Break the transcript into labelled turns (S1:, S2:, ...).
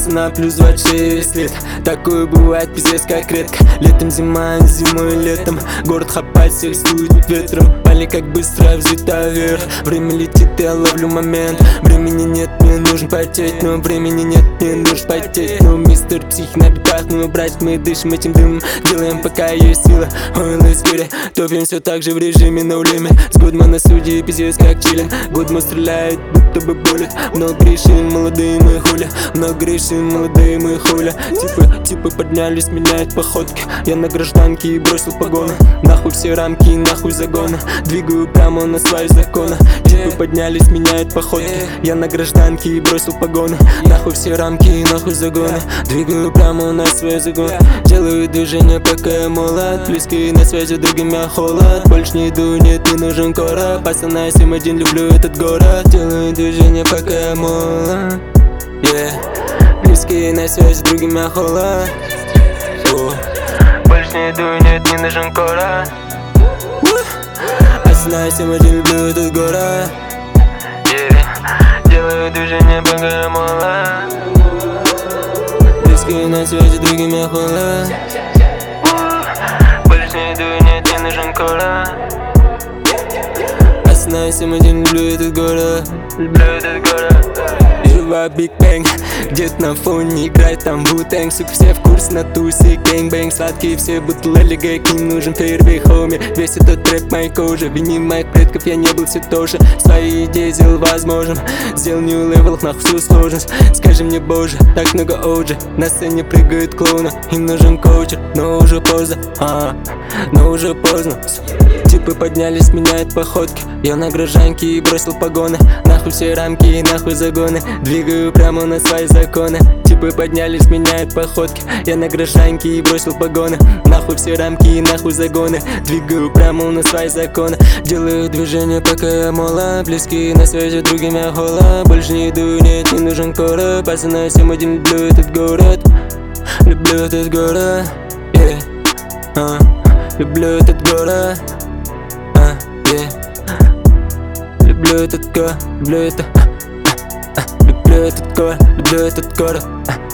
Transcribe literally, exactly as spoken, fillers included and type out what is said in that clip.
S1: Пацана плюс двадцать шесть лет. Такое бывает пиздец как редко. Летом зима, зимой летом. Город хапает, всех сдует ветром. Пали как быстро взлета вверх. Время летит, я ловлю момент. Времени нет, мне нужен потеть. Но времени нет, мне нужен потеть. Ну, мистер псих на битах, ну, брать, мы дышим этим дымом. Делаем, пока есть сила. Ой, let's get it. Топим все так же в режиме no limit. С Гудман на суде, пиздец как чилин. Гудман стреляет, будто бы болит. Много грешим, молодые мы хуля. Много грешим, молодые мы хуля. Типы, типы поднялись, меняют походки. Я на гражданке и бросил погоны. Нахуй все рамки, нахуй загоны. Двигаю прямо на свои законы. Типы поднялись, меняют походки. Я на гражданке и бросил погоны. Нахуй все рамки и нахуй загоны. Двигаю прямо на свои законы. Делаю движение, пока я молод. Близкие на связи, другим я холод. Больше не иду, нет, не нужен короб. Пацана, семь один, люблю этот город. Делаю движение, пока я молод. Yeah. Близкие на связи, другим я холод. Больше не иду, нет, не нужен короб. Пацана, семь один, люблю этот город. Yeah. Делаю движение, пока я молод. Близкие на связи, другим я холод. Больше не иду, нет, не нужен короб. Пацана, семь один, люблю этот город. Люблю этот город. Жива Биг Бэнг, где-то на фоне играет там Ву-Тэнг. Сука, все в курсе на тусе, гэнг-бэнг. Сладкие все бутлели, гэг, не нужен фейерверк, хоми. Весь этот трэп моей кожи, вини моих предков, я не был все тоже. Свои идеи сделал возможным, сделал new level, нахуй всю сложность. Скажи мне, боже, так много оджи. На сцене прыгают клоуны, им нужен коучер. Но уже поздно, а, но уже поздно. Типы поднялись, меняют походки. Я на гражданке и бросил погоны. Нахуй все рамки и нахуй загоны. Двигаю прямо на свои законы. Типы поднялись, меняют походки. Я на гражданке и бросил погоны. Нахуй все рамки и нахуй загоны. Двигаю прямо на свои законы. Делаю движение, пока я молод. Близкие на связи, другим я холод. Больше не иду, нет, не нужен короб. Пацана, семь один, люблю этот город. Люблю этот город, yeah. uh. Люблю этот город, uh, yeah. Люблю этот город, люблю это, uh, uh, uh. Люблю этот город, люблю этот город, uh.